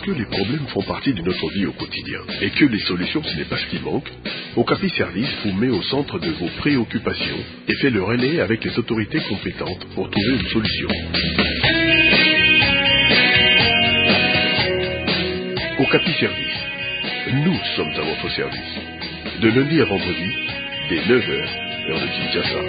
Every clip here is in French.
que les problèmes font partie de notre vie au quotidien et que les solutions, ce n'est pas ce qui manque, Okapi Service vous met au centre de vos préoccupations et fait le relais avec les autorités compétentes pour trouver une solution. Okapi Service, nous sommes à votre service. De lundi à vendredi, dès 9h, heure de Kinshasa.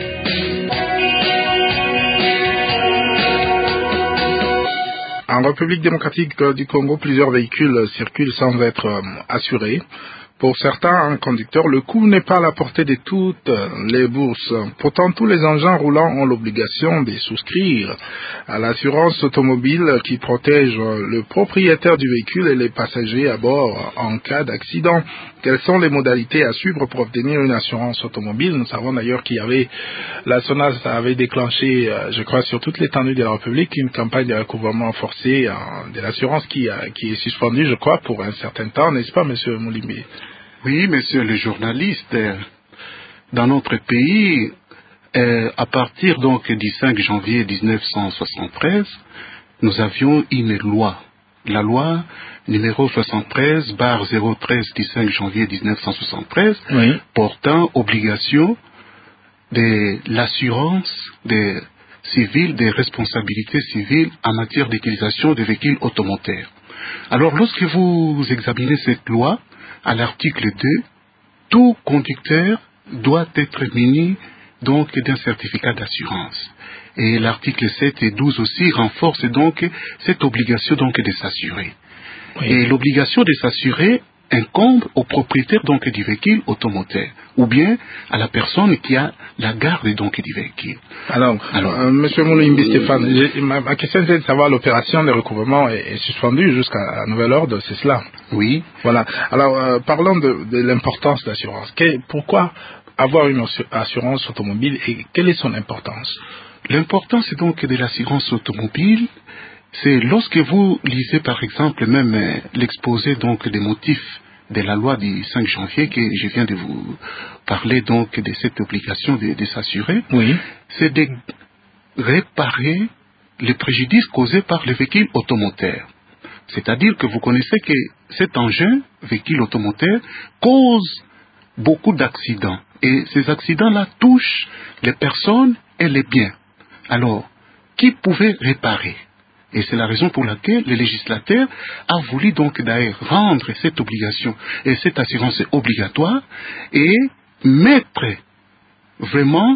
En République démocratique du Congo, plusieurs véhicules circulent sans être assurés. Pour certains conducteurs, le coût n'est pas à la portée de toutes les bourses. Pourtant, tous les engins roulants ont l'obligation de souscrire à l'assurance automobile qui protège le propriétaire du véhicule et les passagers à bord en cas d'accident. Quelles sont les modalités à suivre pour obtenir une assurance automobile? Nous savons d'ailleurs la SONAS avait déclenché, je crois, sur toute l'étendue de la République, une campagne de recouvrement forcé de l'assurance qui est suspendue, je crois, pour un certain temps, n'est-ce pas, Monsieur Moulimbi? Oui, monsieur le journaliste, dans notre pays, à partir donc du 5 janvier 1973, nous avions une loi, la loi numéro 73/013 du 5 janvier 1973, oui, portant obligation de l'assurance des civils, des responsabilités civiles en matière d'utilisation des véhicules automoteurs. Alors, lorsque vous examinez cette loi, à l'article 2, tout conducteur doit être muni donc d'un certificat d'assurance. Et l'article 7 et 12 aussi renforcent donc cette obligation donc de s'assurer. Oui. Et l'obligation de s'assurer incombe au propriétaire donc du véhicule automoteur ou bien à la personne qui a la garde donc du véhicule. Alors Monsieur Moulimbi Stéphane, ma question c'est de savoir l'opération de recouvrement est suspendue jusqu'à nouvel ordre, c'est cela? Oui. Voilà. Alors parlons de l'importance de l'assurance. Pourquoi avoir une assurance automobile et quelle est son importance? L'importance donc de l'assurance automobile, c'est lorsque vous lisez par exemple même l'exposé donc des motifs de la loi du 5 janvier que je viens de vous parler donc de cette obligation de s'assurer, oui, c'est de réparer les préjudices causés par les véhicules automoteurs. C'est-à-dire que vous connaissez que cet engin, véhicule automoteur, cause beaucoup d'accidents. Et ces accidents-là touchent les personnes et les biens. Alors, qui pouvait réparer? Et c'est la raison pour laquelle le législateur a voulu donc d'ailleurs rendre cette obligation et cette assurance obligatoire et mettre vraiment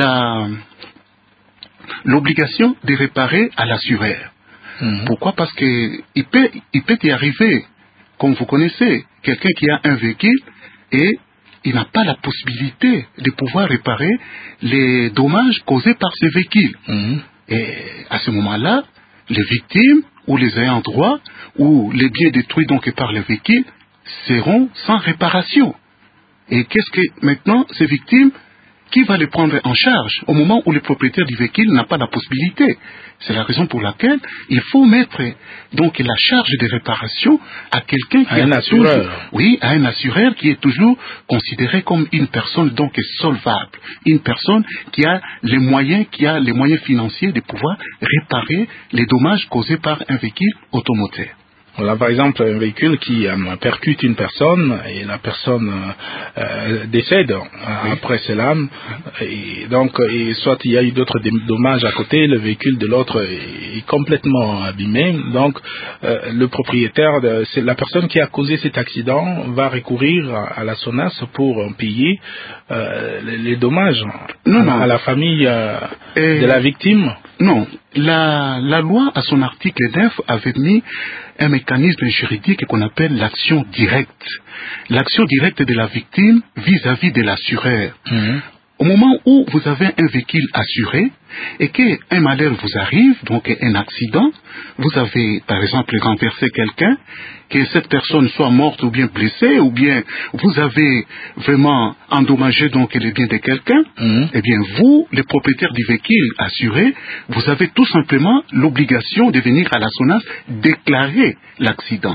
l'obligation de réparer à l'assureur. Mmh. Pourquoi? Parce que il peut y arriver, comme vous connaissez, quelqu'un qui a un véhicule et il n'a pas la possibilité de pouvoir réparer les dommages causés par ce véhicule. Mmh. Et à ce moment-là, les victimes ou les ayants droit ou les biens détruits donc par le véhicule seront sans réparation. Et qu'est-ce que maintenant ces victimes, qui va les prendre en charge au moment où le propriétaire du véhicule n'a pas la possibilité? C'est la raison pour laquelle il faut mettre donc la charge de réparation à quelqu'un qui a un assureur. Oui, à un assureur qui est toujours considéré comme une personne donc solvable, une personne qui a les moyens financiers de pouvoir réparer les dommages causés par un véhicule automoteur. Voilà, par exemple, un véhicule qui percute une personne et la personne décède après cela. Et donc, soit il y a eu d'autres dommages à côté, le véhicule de l'autre est complètement abîmé. Donc, le propriétaire, c'est la personne qui a causé cet accident, va recourir à la SONAS pour payer les dommages à la famille de la victime. Non, la loi à son article 9 avait mis un mécanisme juridique qu'on appelle l'action directe. L'action directe de la victime vis-à-vis de l'assureur. Mmh. Au moment où vous avez un véhicule assuré et qu'un malheur vous arrive, donc un accident, vous avez par exemple renversé quelqu'un, que cette personne soit morte ou bien blessée, ou bien vous avez vraiment endommagé donc les biens de quelqu'un, eh bien vous, le propriétaire du véhicule assuré, vous avez tout simplement l'obligation de venir à la SONAS déclarer l'accident.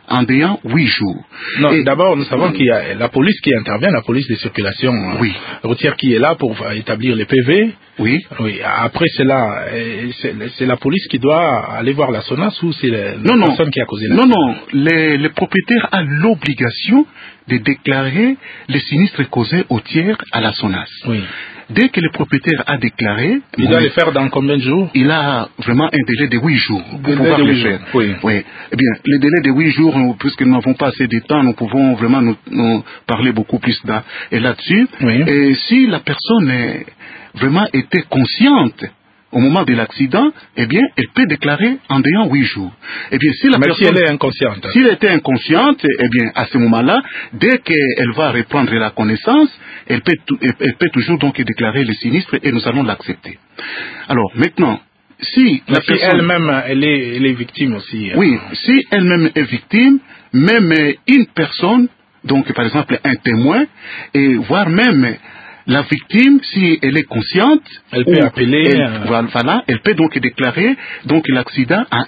en déant 8 jours. Non, d'abord, nous savons qu'il y a la police qui intervient, la police de circulation routière qui est là pour établir les PV. Oui. Oui. Après cela, c'est la police qui doit aller voir la SONAS ou c'est la personne qui a causé l'accident? Non, les propriétaires ont l'obligation de déclarer les sinistres causés aux tiers à la SONAS. Oui. Dès que le propriétaire a déclaré... Il doit le faire dans combien de jours? Il a vraiment un délai de 8 jours pour pouvoir le faire. Oui. Eh bien, le délai de 8 jours, puisque nous n'avons pas assez de temps, nous pouvons vraiment nous parler beaucoup plus là-dessus. Oui. Et si la personne vraiment était consciente au moment de l'accident, eh bien, elle peut déclarer en déant 8 jours. Eh bien, si la personne, si elle est inconsciente. Si elle était inconsciente, eh bien, à ce moment-là, dès qu'elle va reprendre la connaissance, elle peut toujours donc déclarer le sinistre et nous allons l'accepter. Alors, maintenant, si la personne... elle-même, elle est victime aussi. Oui, si elle-même est victime, même une personne, donc par exemple un témoin, et voire même... La victime, si elle est consciente, elle peut appeler. Elle peut donc déclarer donc l'accident à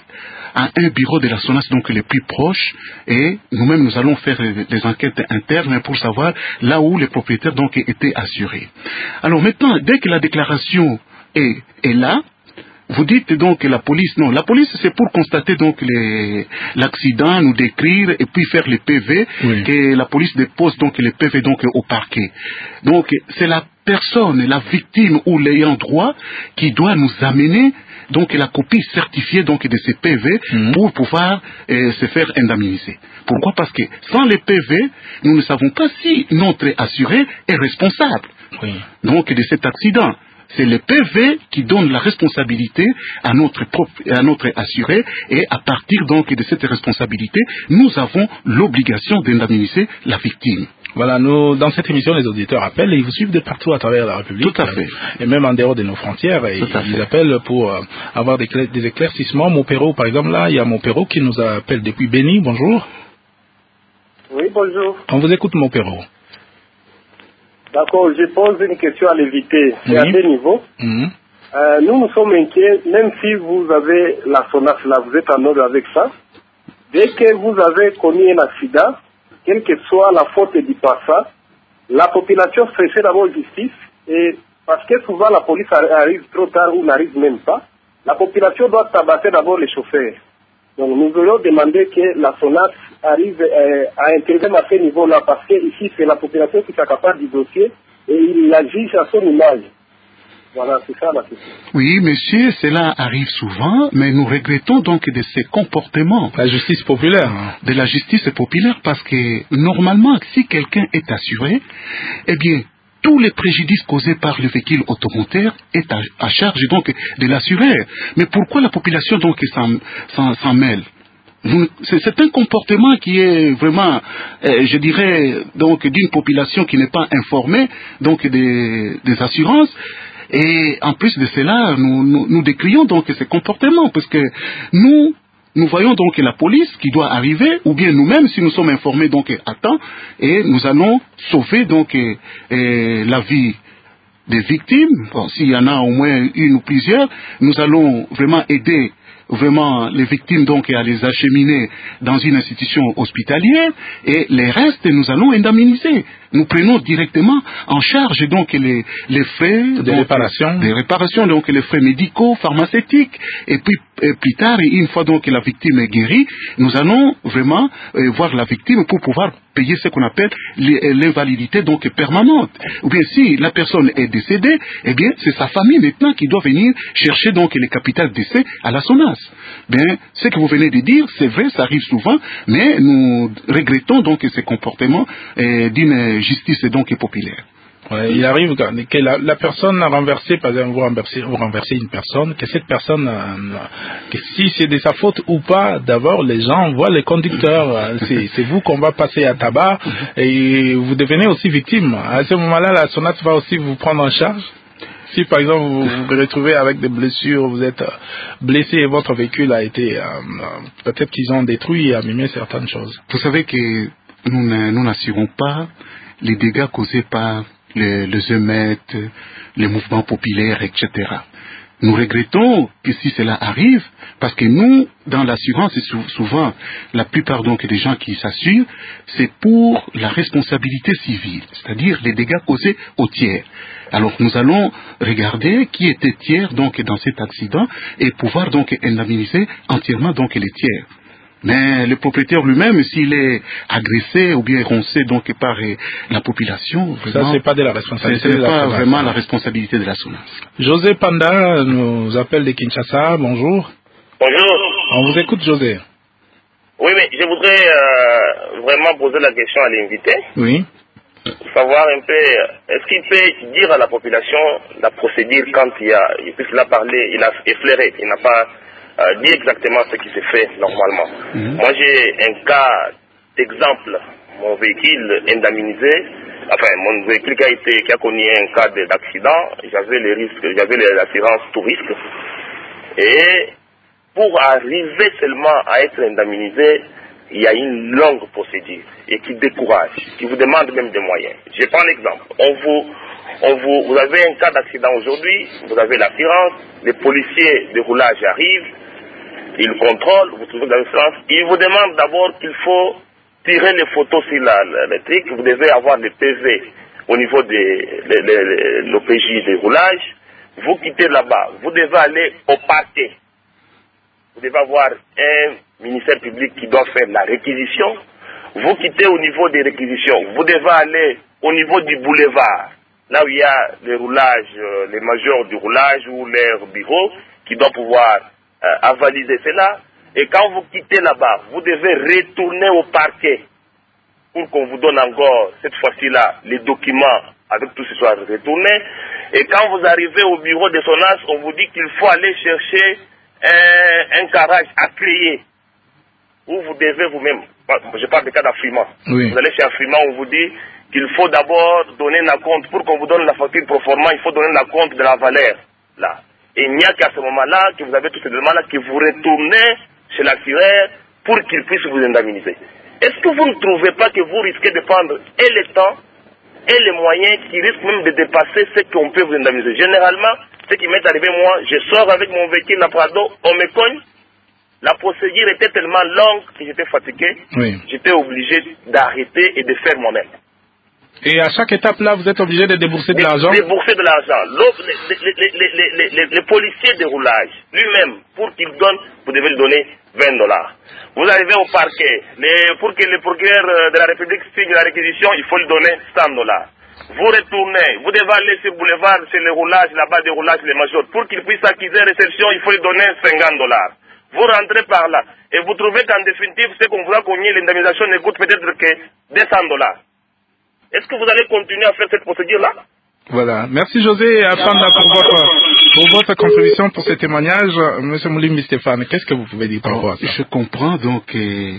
un bureau de la SONAS donc le plus proche, et nous-mêmes nous allons faire des enquêtes internes pour savoir là où les propriétaires donc étaient assurés. Alors maintenant, dès que la déclaration est là, vous dites donc que la police, non, la police c'est pour constater donc l'accident, nous décrire et puis faire les PV, que la police dépose donc les PV donc au parquet. Donc c'est la personne, la victime ou l'ayant droit qui doit nous amener donc la copie certifiée donc de ces PV pour pouvoir se faire indemniser. Pourquoi? Parce que sans les PV, nous ne savons pas si notre assuré est responsable donc de cet accident. C'est le PV qui donne la responsabilité à notre assuré, et à partir donc de cette responsabilité, nous avons l'obligation d'indemniser la victime. Voilà, nous, dans cette émission, les auditeurs appellent et ils vous suivent de partout à travers la République. Tout à fait. Et même en dehors de nos frontières. Et ils appellent pour avoir des éclaircissements. Mopero, par exemple, là, il y a Mopero qui nous appelle depuis Béni. Bonjour. Oui, bonjour. On vous écoute, Mopero. D'accord, je pose une question à l'éviter. C'est à deux niveaux. Nous sommes inquiets, même si vous avez la SONAS là, vous êtes en ordre avec ça. Dès que vous avez connu un accident, quelle que soit la faute du passant, la population fait d'abord justice, et parce que souvent la police arrive trop tard ou n'arrive même pas, la population doit tabasser d'abord les chauffeurs. Donc nous voulons demander que la SONAS arrive à intervenir à ce niveau-là, parce que ici c'est la population qui s'accapare du dossier et il la juge à son image. Voilà, c'est ça la question. Oui, monsieur, cela arrive souvent, mais nous regrettons donc de ces comportements. La justice populaire. De la justice populaire, parce que normalement, si quelqu'un est assuré, eh bien, tous les préjudices causés par le véhicule automoteur est à charge donc de l'assureur. Mais pourquoi la population donc s'en mêle? C'est un comportement qui est vraiment, je dirais, donc d'une population qui n'est pas informée donc des assurances. Et en plus de cela, nous décrions donc ces comportements, parce que nous voyons donc la police qui doit arriver, ou bien nous-mêmes, si nous sommes informés donc à temps, et nous allons sauver donc la vie des victimes. Bon, s'il y en a au moins une ou plusieurs, nous allons vraiment aider les victimes donc à les acheminer dans une institution hospitalière, et les restes nous allons indemniser. Nous prenons directement en charge donc les frais de réparation, donc les frais médicaux, pharmaceutiques, et puis plus tard, une fois donc la victime est guérie, nous allons vraiment voir la victime pour pouvoir payer ce qu'on appelle l'invalidité donc permanente. Ou bien si la personne est décédée, eh bien c'est sa famille maintenant qui doit venir chercher donc les capital décès à la SONAS. Bien, ce que vous venez de dire, c'est vrai, ça arrive souvent, mais nous regrettons donc ces comportements d'une justice donc populaire. Ouais, il arrive que la personne a renversé, par exemple, vous renversez une personne, que cette personne, que si c'est de sa faute ou pas, d'abord les gens voient les conducteurs, c'est vous qu'on va passer à tabac, et vous devenez aussi victime. À ce moment-là, la SONAS va aussi vous prendre en charge. Si par exemple vous vous retrouvez avec des blessures, vous êtes blessé et votre véhicule a été, peut-être qu'ils ont détruit et abîmé certaines choses. Vous savez que nous n'assurons pas les dégâts causés par les émeutes, les mouvements populaires, etc. Nous regrettons que si cela arrive, parce que nous, dans l'assurance, et souvent, la plupart donc des gens qui s'assurent, c'est pour la responsabilité civile, c'est-à-dire les dégâts causés aux tiers. Alors nous allons regarder qui était tiers donc dans cet accident et pouvoir donc indemniser entièrement donc les tiers. Mais le propriétaire lui-même, s'il est agressé ou bien roncé donc par la population, vraiment, ça c'est pas de la responsabilité. Ce n'est pas vraiment la responsabilité de la SONAS. José Panda nous appelle de Kinshasa. Bonjour. Bonjour. On vous écoute, José. Oui, mais je voudrais vraiment poser la question à l'invité. Oui. Savoir un peu, est-ce qu'il peut dire à la population la procédure quand puisqu'il a parlé, il a effleuré, il n'a pas dit exactement ce qui se fait normalement. Moi, j'ai un cas d'exemple. Mon véhicule indemnisé, mon véhicule qui a connu un cas d'accident, j'avais les risques, j'avais l'assurance tout risque. Et pour arriver seulement à être indemnisé, il y a une longue procédure et qui décourage, qui vous demande même des moyens. Je prends l'exemple. Vous avez un cas d'accident aujourd'hui, vous avez l'assurance, les policiers de roulage arrivent, ils contrôlent, vous trouvez l'assurance, ils vous demandent d'abord qu'il faut tirer les photos sur le truc, vous devez avoir les PV au niveau de l'OPJ de roulage, vous quittez là-bas, vous devez aller au parquet, vous devez avoir un ministère public qui doit faire la réquisition, vous quittez au niveau des réquisitions, vous devez aller au niveau du boulevard, là où il y a les roulages, les majors du roulage ou leur bureau qui doivent pouvoir avaliser cela. Et quand vous quittez là-bas, vous devez retourner au parquet pour qu'on vous donne encore, cette fois-ci-là, les documents avec tout ce soit retourné. Et quand vous arrivez au bureau de SONAS, on vous dit qu'il faut aller chercher un garage à créer, où vous devez vous-même, je parle des cas d'affriement, oui. Vous allez chez affriement, on vous dit qu'il faut d'abord donner la compte, pour qu'on vous donne la facture pro forma, il faut donner la compte de la valeur, là. Et il n'y a qu'à ce moment-là que vous avez tous ces éléments-là que vous retournez chez l'assureur pour qu'il puisse vous indemniser. Est-ce que vous ne trouvez pas que vous risquez de prendre et le temps et les moyens qui risquent même de dépasser ce qu'on peut vous indemniser? Généralement, ce qui m'est arrivé, moi, je sors avec mon véhicule à Prado, on me cogne, la procédure était tellement longue que j'étais fatigué, oui. J'étais obligé d'arrêter et de faire moi-même. Et à chaque étape là, vous êtes obligé de débourser de l'argent? Débourser de l'argent. Les policiers de roulage, lui-même, pour qu'il donne, vous devez lui donner $20. Vous arrivez au parquet, pour que le procureur de la République signe la réquisition, il faut lui donner $100. Vous retournez, vous devez aller sur le boulevard, sur le roulage, là-bas des roulages, les majors. Pour qu'il puisse acquiser réception, il faut lui donner $50. Vous rentrez par là, et vous trouvez qu'en définitive, ce qu'on vous a cogné, l'indemnisation ne coûte peut-être que $200. Est-ce que vous allez continuer à faire cette procédure-là? Voilà. Merci José Panda pour votre contribution, pour ce témoignage. Monsieur Moulimbi Stéphane, qu'est-ce que vous pouvez dire par rapport à ça? Je comprends donc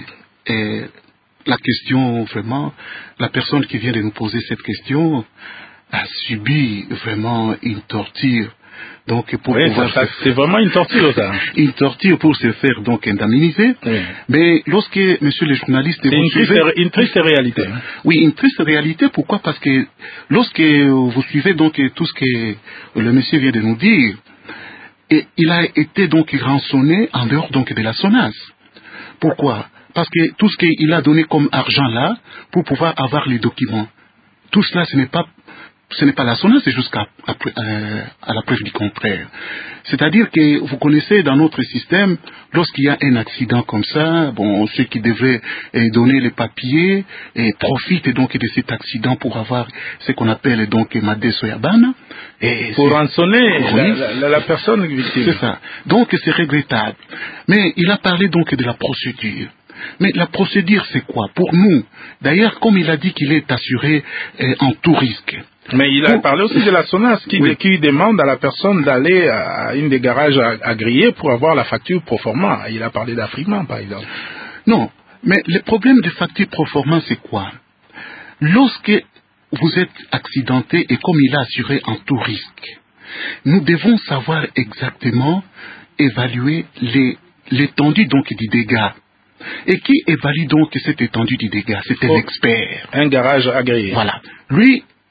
la question, vraiment, la personne qui vient de nous poser cette question a subi vraiment une torture. Donc pour pouvoir c'est vraiment une torture, ça. Une torture pour se faire donc indemniser. Oui. Mais lorsque, monsieur le journaliste, c'est une triste réalité. Oui, une triste réalité. Pourquoi? Parce que lorsque vous suivez donc tout ce que le monsieur vient de nous dire, et il a été donc rançonné en dehors donc de la SONAS. Pourquoi? Parce que tout ce qu'il a donné comme argent là pour pouvoir avoir les documents, tout cela ce n'est pas la SONAS, c'est jusqu'à la preuve du contraire. C'est-à-dire que vous connaissez dans notre système, lorsqu'il y a un accident comme ça, bon, ceux qui devraient donner les papiers profitent donc de cet accident pour avoir ce qu'on appelle donc Madé Soyabana. Pour rançonner la personne victime. C'est ça. Donc c'est regrettable. Mais il a parlé donc de la procédure. Mais la procédure, c'est quoi? Pour nous, d'ailleurs, comme il a dit qu'il est assuré en tout risque. Mais il a parlé aussi de la SONAS qui demande à la personne d'aller à une des garages à griller pour avoir la facture pro forma. Il a parlé d'affriement, par exemple. Non, mais le problème de facture pro forma, c'est quoi? Lorsque vous êtes accidenté et comme il a assuré en tout risque, nous devons savoir exactement évaluer l'étendue donc du dégât. Et qui évalue donc cette étendue du dégât? C'est un expert. Un garage agréé. Voilà. Lui,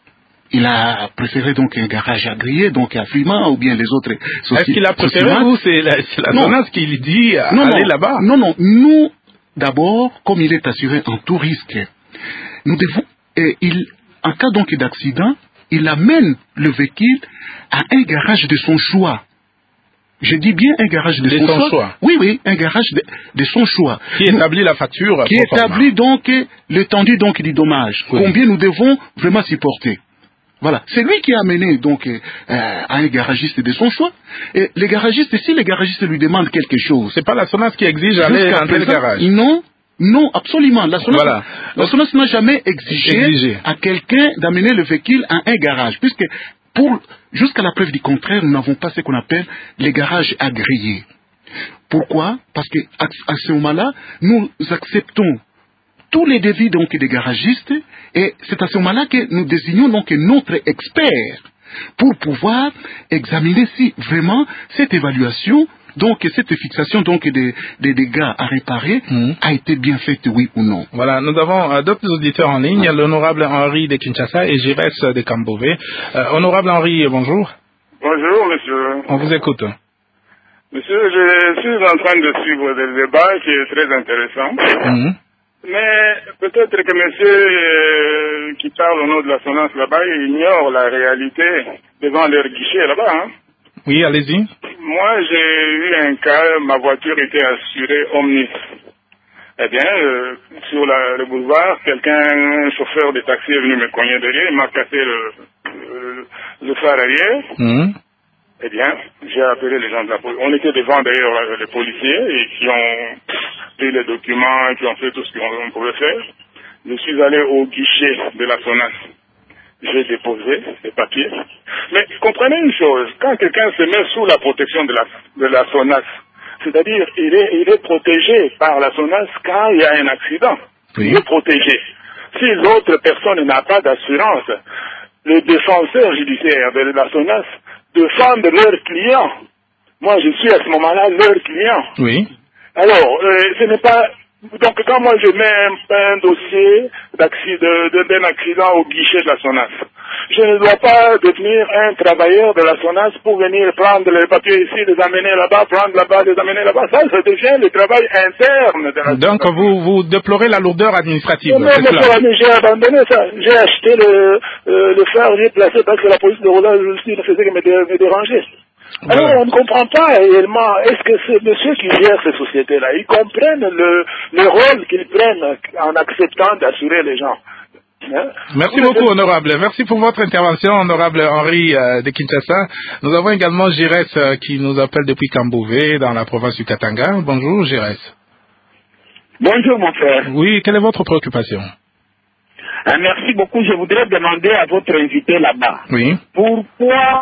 il a préféré donc un garage agréé, donc à Flima, ou bien les autres sociétés. Est-ce qu'il a préféré ou c'est la SONAS qui lui dit aller là-bas? Non, nous, d'abord, comme il est assuré en tout risque, nous devons, en cas donc d'accident, il amène le véhicule à un garage de son choix. Je dis bien un garage de son choix. Oui, un garage de son choix. Qui établit la facture. Qui établit donc l'étendue donc du dommage. Oui. Combien nous devons vraiment supporter. Voilà. C'est lui qui a amené donc à un garagiste de son choix. Et les garagistes, si les garagistes lui demandent quelque chose. C'est pas la SONAS qui exige d'aller dans le garage. Non, absolument. La SONAS n'a jamais exigé à quelqu'un d'amener le véhicule à un garage. Puisque jusqu'à la preuve du contraire, nous n'avons pas ce qu'on appelle les garages agréés. Pourquoi? Parce qu'à ce moment-là, nous acceptons tous les devis donc des garagistes et c'est à ce moment-là que nous désignons donc notre expert pour pouvoir examiner si vraiment cette évaluation, donc cette fixation donc des dégâts à réparer a été bien faite, oui ou non. Voilà, nous avons d'autres auditeurs en ligne, l'honorable Henri de Kinshasa et Giresse de Kambové. Honorable Henri, bonjour. Bonjour, monsieur. On vous écoute. Monsieur, je suis en train de suivre le débat qui est très intéressant. Mais peut-être que monsieur qui parle au nom de la SONAS là-bas, il ignore la réalité devant leur guichet là-bas. Oui, allez-y. Moi, j'ai eu un cas, ma voiture était assurée Omnis. Eh bien, sur le boulevard, un chauffeur de taxi est venu me cogner derrière, il m'a cassé le phare arrière. Eh bien, j'ai appelé les gens de la police. On était devant d'ailleurs les policiers et qui ont pris les documents, qui ont fait tout ce qu'on pouvait faire. Je suis allé au guichet de la SONAS. J'ai déposé les papiers. Mais comprenez une chose, quand quelqu'un se met sous la protection de la SONAS, c'est-à-dire il est protégé par la SONAS quand il y a un accident. Oui. Il est protégé. Si l'autre personne n'a pas d'assurance, les défenseurs judiciaires de la SONAS défendent leurs clients. Moi, je suis à ce moment-là leur client. Oui. Alors, ce n'est pas... Donc, quand moi je mets un dossier d'un accident au guichet de la SONAS, je ne dois pas devenir un travailleur de la SONAS pour venir prendre les papiers ici, les amener là-bas, prendre là-bas, les amener là-bas. Ça devient le travail interne de la SONAS. Donc, vous déplorez la lourdeur administrative. Non, j'ai abandonné ça. J'ai acheté le phare, j'ai placé parce que la police de roulage aussi ne faisait que me déranger. Alors, on ne comprend pas réellement, est-ce que ces messieurs qui gèrent ces sociétés-là, ils comprennent le rôle qu'ils prennent en acceptant d'assurer les gens. Merci beaucoup, honorable. Merci pour votre intervention, honorable Henri de Kinshasa. Nous avons également Giresse qui nous appelle depuis Kambové, dans la province du Katanga. Bonjour, Giresse. Bonjour, mon frère. Oui, quelle est votre préoccupation? Merci beaucoup. Je voudrais demander à votre invité là-bas. Oui. Pourquoi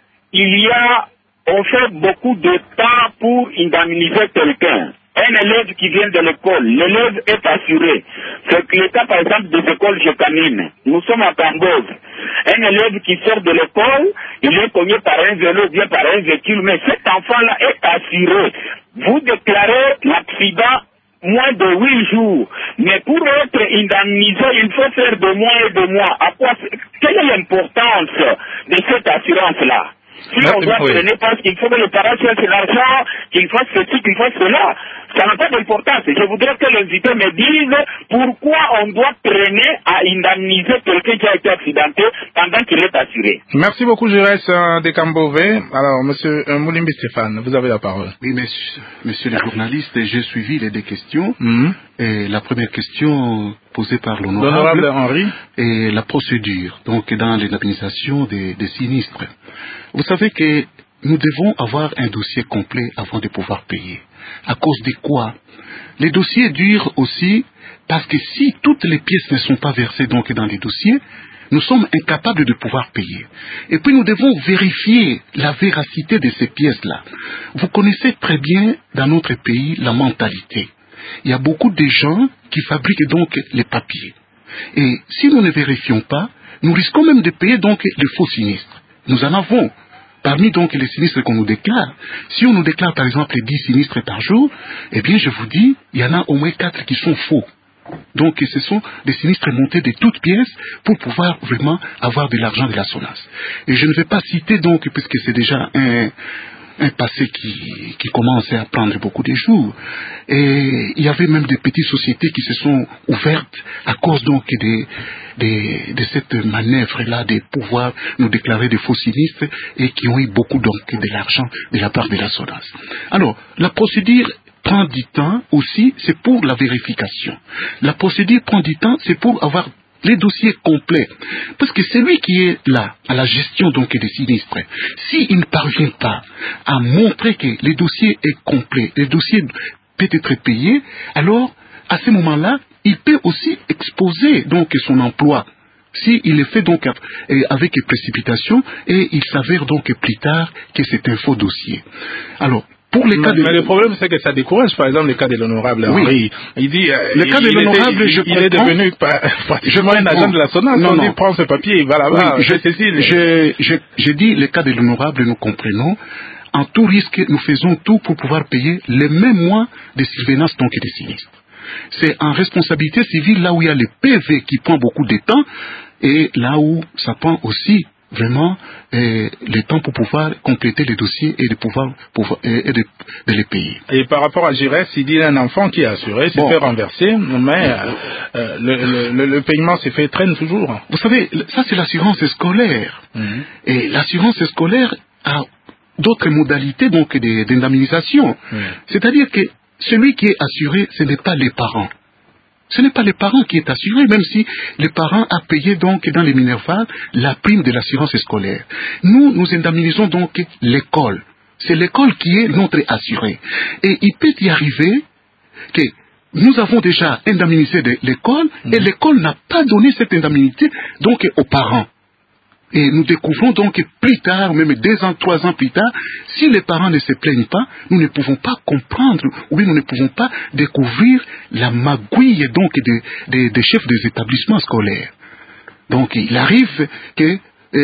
on fait beaucoup de temps pour indemniser quelqu'un. Un élève qui vient de l'école, l'élève est assuré. C'est le cas par exemple des écoles Jekanine. Nous sommes à Tambov. Un élève qui sort de l'école, il est cogné par un vélo ou bien par un véhicule, mais cet enfant-là est assuré. Vous déclarez l'accident moins de 8 jours. Mais pour être indemnisé, il faut faire 2 mois et 2 mois. Quelle est l'importance de cette assurance-là? Si on doit traîner parce qu'il faut que le parent cherche l'argent, qu'il fasse ceci, qu'il fasse cela, ça n'a pas d'importance. Je voudrais que l'invité me dise pourquoi on doit traîner à indemniser quelqu'un qui a été accidenté pendant qu'il est assuré. Merci beaucoup, Giresse de Kambové. Alors, monsieur Moulimbi Stéphane, vous avez la parole. Oui, monsieur le journaliste, j'ai suivi les 2 questions. Et la première question posée par l'honorable Henri est la procédure, donc dans l'indemnisation des sinistres. Vous savez que nous devons avoir un dossier complet avant de pouvoir payer. À cause de quoi? Les dossiers durent aussi parce que si toutes les pièces ne sont pas versées donc dans les dossiers, nous sommes incapables de pouvoir payer. Et puis nous devons vérifier la véracité de ces pièces-là. Vous connaissez très bien dans notre pays la mentalité. Il y a beaucoup de gens qui fabriquent donc les papiers. Et si nous ne vérifions pas, nous risquons même de payer donc les faux sinistres. Nous en avons. Parmi donc les sinistres qu'on nous déclare, si on nous déclare par exemple 10 sinistres par jour, eh bien je vous dis, il y en a au moins 4 qui sont faux. Donc ce sont des sinistres montés de toutes pièces pour pouvoir vraiment avoir de l'argent de la SONAS. Et je ne vais pas citer donc, puisque c'est déjà un passé qui commençait à prendre beaucoup de jours. Et il y avait même des petites sociétés qui se sont ouvertes à cause donc de cette manœuvre-là de pouvoir nous déclarer des faux sinistres et qui ont eu beaucoup donc de l'argent de la part de la SONAS. Alors, la procédure prend du temps aussi, c'est pour la vérification. La procédure prend du temps, c'est pour avoir les dossiers complets. Parce que celui qui est là, à la gestion donc des sinistres, s'il ne parvient pas à montrer que le dossier est complet, le dossier peut être payé, alors, à ce moment-là, il peut aussi exposer donc son emploi. S'il le fait donc avec précipitation, et il s'avère donc plus tard que c'est un faux dossier. Alors, mais le problème, c'est que ça décourage, par exemple, le cas de l'honorable Henri. Il dit, le cas de l'honorable, il est devenu pratiquement un agent de la SONAS. Il prend ce papier, il va là-bas. J'ai dit, le cas de l'honorable, nous comprenons. En tout risque, nous faisons tout pour pouvoir payer les mêmes mois de surveillance donc des sinistres. C'est en responsabilité civile, là où il y a le PV qui prend beaucoup de temps, et là où ça prend aussi vraiment le temps pour pouvoir compléter les dossiers et de pouvoir de les payer. Et par rapport à Giresse, il dit un enfant qui est assuré s'est fait renverser, mais le paiement s'est fait traîne toujours. Vous savez, ça c'est l'assurance scolaire. Et l'assurance scolaire a d'autres modalités donc d'indemnisation. C'est-à-dire que celui qui est assuré, ce n'est pas les parents. Ce n'est pas les parents qui est assuré, même si les parents a payé donc dans les Minerval la prime de l'assurance scolaire. Nous indemnisons donc l'école. C'est l'école qui est notre assuré. Et il peut y arriver que nous avons déjà indemnisé l'école et l'école n'a pas donné cette indemnité donc aux parents. Et nous découvrons donc plus tard, même 2 ans, 3 ans plus tard, si les parents ne se plaignent pas, nous ne pouvons pas comprendre, ou bien nous ne pouvons pas découvrir la magouille donc des chefs des établissements scolaires. Donc il arrive que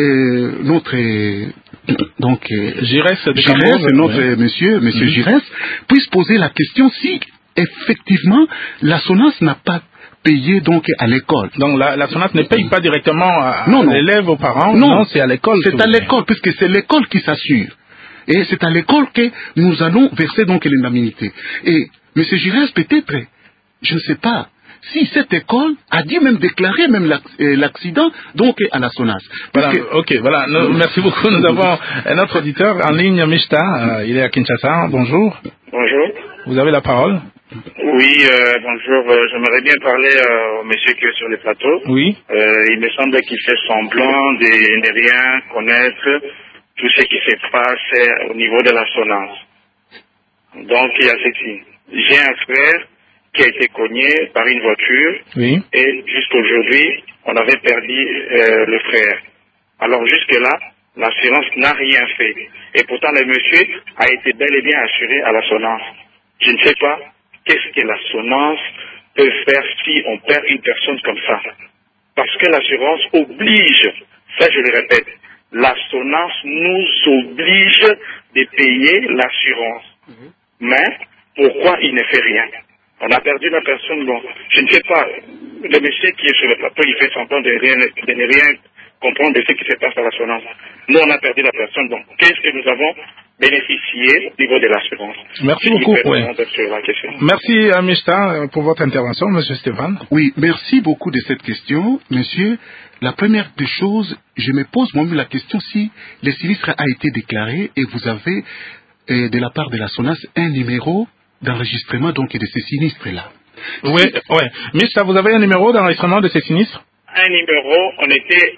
Giresse, notre monsieur Giresse, puisse poser la question si effectivement la SONAS n'a pas payé donc à l'école. Donc la SONAS ne paye pas directement à l'élève, aux parents. Non, c'est à l'école. C'est à l'école, puisque c'est l'école qui s'assure. Et c'est à l'école que nous allons verser donc l'indemnité. Et M. Giresse, peut-être, je ne sais pas, si cette école a dû même déclarer même l'accident donc à la SONAS. Voilà. Merci beaucoup. Nous avons un autre auditeur en ligne, Mishta. Il est à Kinshasa. Bonjour. Bonjour. Vous avez la parole. Oui, bonjour. J'aimerais bien parler au monsieur qui est sur le plateau. Oui. Il me semble qu'il fait semblant de ne rien connaître tout ce qui se passe au niveau de la SONAS. Donc, il y a ceci. J'ai un frère qui a été cogné par une voiture. Oui. Et jusqu'aujourd'hui, on avait perdu le frère. Alors, jusque-là, l'assurance n'a rien fait. Et pourtant, le monsieur a été bel et bien assuré à la SONAS. Je ne sais pas qu'est-ce que la SONAS peut faire si on perd une personne comme ça. Parce que l'assurance oblige, ça je le répète, la SONAS nous oblige de payer l'assurance. Mais pourquoi il ne fait rien? On a perdu la personne, bon, je ne sais pas, le monsieur qui est sur le plateau, il fait semblant de ne rien comprendre de ce qui se passe à l'assurance. Nous, on a perdu la personne, donc qu'est-ce que nous avons bénéficié au niveau de l'assurance? Merci beaucoup. Merci à Mishta pour votre intervention, monsieur Stéphane. Oui, merci beaucoup de cette question, monsieur. La première des choses, je me pose moi-même la question si le sinistre a été déclaré et vous avez, de la part de la SONAS, un numéro d'enregistrement donc de ces sinistres-là. Oui. Mishta, vous avez un numéro d'enregistrement de ces sinistres? Un numéro, on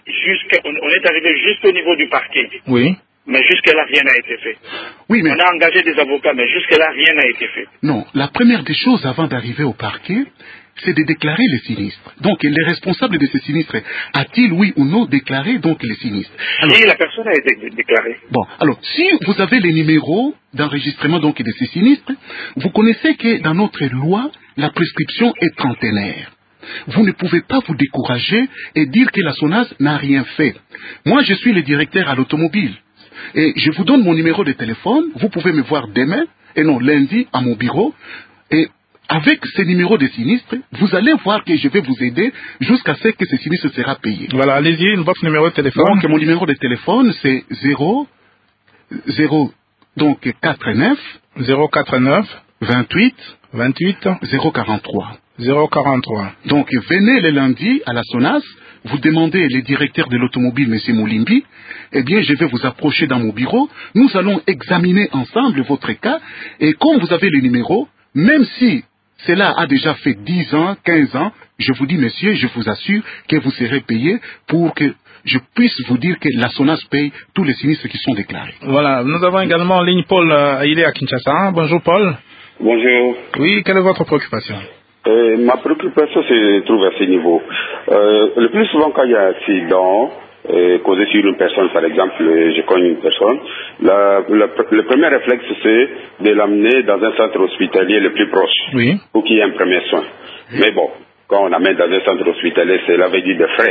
est arrivé jusqu'au niveau du parquet. Oui. Mais jusque-là, rien n'a été fait. Oui, mais... On a engagé des avocats, mais jusque-là, rien n'a été fait. Non, la première des choses avant d'arriver au parquet, c'est de déclarer les sinistres. Donc, les responsables de ces sinistres, a-t-il, oui ou non, déclaré donc les sinistres? Alors, si la personne a été déclarée. Bon, alors, si vous avez les numéros d'enregistrement donc de ces sinistres, vous connaissez que dans notre loi, la prescription est trentenaire. Vous ne pouvez pas vous décourager et dire que la SONAS n'a rien fait. Moi, je suis le directeur à l'automobile. Et je vous donne mon numéro de téléphone. Vous pouvez me voir demain, et non lundi, à mon bureau. Et avec ces numéros de sinistres, vous allez voir que je vais vous aider jusqu'à ce que ce sinistre sera payé. Voilà, allez-y, votre numéro de téléphone. Donc, mon numéro de téléphone, c'est 49 28 043. Donc, venez le lundi à la SONAS, vous demandez le directeur de l'automobile, M. Moulimbi, eh bien, je vais vous approcher dans mon bureau, nous allons examiner ensemble votre cas, et quand vous avez le numéro, même si cela a déjà fait 10 ans, 15 ans, je vous dis, monsieur, je vous assure que vous serez payé pour que je puisse vous dire que la SONAS paye tous les sinistres qui sont déclarés. Voilà, nous avons également en ligne Paul, il est à Kinshasa. Bonjour Paul. Bonjour. Oui, quelle est votre préoccupation? Ma préoccupation se trouve à ce niveau. Le plus souvent quand il y a un accident causé sur une personne, par exemple, je connais une personne, le premier réflexe c'est de l'amener dans un centre hospitalier le plus proche, oui, pour qu'il y ait un premier soin. Mais bon, quand on amène dans un centre hospitalier, c'est la veille de frais.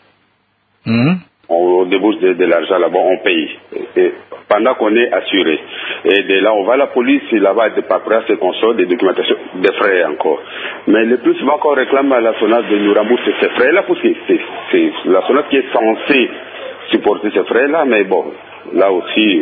On débouche de l'argent là-bas, on paye. Et pendant qu'on est assuré. Et de là, on va à la police, là-bas, de paperasse et consorts, des documentations, des frais encore. Mais le plus souvent qu'on réclame à la SONAS de nous rembourser ces frais-là, parce que c'est la SONAS qui est censée supporter ces frais-là, mais bon, là aussi,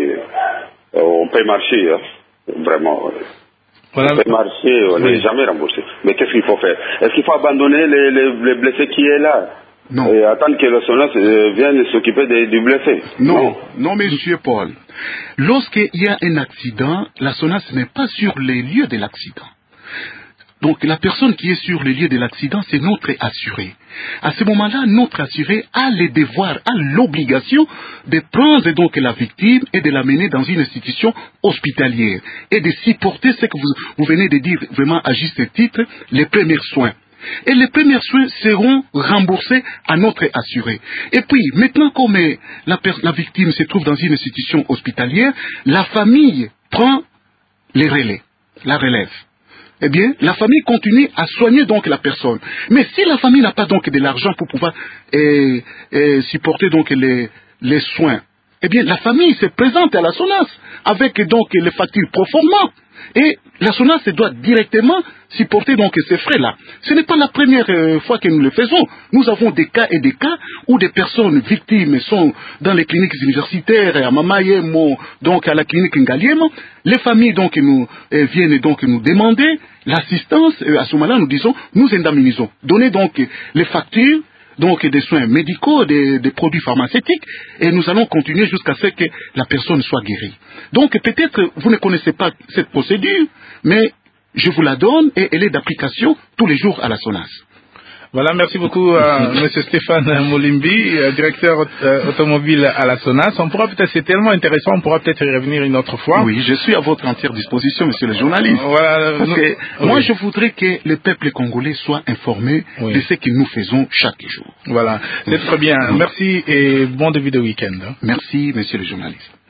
on peut marcher, hein, vraiment. Voilà. On peut marcher, on n'est jamais remboursé. Mais qu'est-ce qu'il faut faire? Est-ce qu'il faut abandonner les blessés qui est là? Non. Et attendre que la SONAS vienne s'occuper du blessé. Non, monsieur Paul. Lorsqu'il y a un accident, la SONAS n'est pas sur les lieux de l'accident. Donc la personne qui est sur les lieux de l'accident, c'est notre assuré. À ce moment-là, notre assuré a le devoir, a l'obligation de prendre donc la victime et de l'amener dans une institution hospitalière et de supporter ce que vous venez de dire vraiment à juste titre, les premiers soins. Et les premiers soins seront remboursés à notre assuré. Et puis, maintenant comme la victime se trouve dans une institution hospitalière, la famille prend les relais, la relève. Eh bien, la famille continue à soigner donc la personne. Mais si la famille n'a pas donc de l'argent pour pouvoir supporter donc les soins, eh bien, la famille se présente à la SONAS avec donc les factures pro forma. Et la SONAS doit directement supporter donc ces frais-là. Ce n'est pas la première fois que nous le faisons. Nous avons des cas et des cas où des personnes victimes sont dans les cliniques universitaires, à Mamayemo, donc à la clinique Ngaliema. Les familles donc viennent donc nous demander l'assistance. À ce moment-là, nous disons, nous indemnisons. Donnez donc les factures, donc des soins médicaux, des produits pharmaceutiques, et nous allons continuer jusqu'à ce que la personne soit guérie. Donc peut-être vous ne connaissez pas cette procédure, mais je vous la donne et elle est d'application tous les jours à la SONAS. Voilà, merci beaucoup M. Stéphane Moulimbi, directeur automobile à la SONAS. On pourra peut-être, c'est tellement intéressant, on pourra peut-être y revenir une autre fois. Oui, je suis à votre entière disposition, monsieur le journaliste. Voilà, moi, je voudrais que le peuple congolais soit informé de ce que nous faisons chaque jour. Voilà, c'est très bien. Merci et bon début de week-end. Merci, monsieur le journaliste.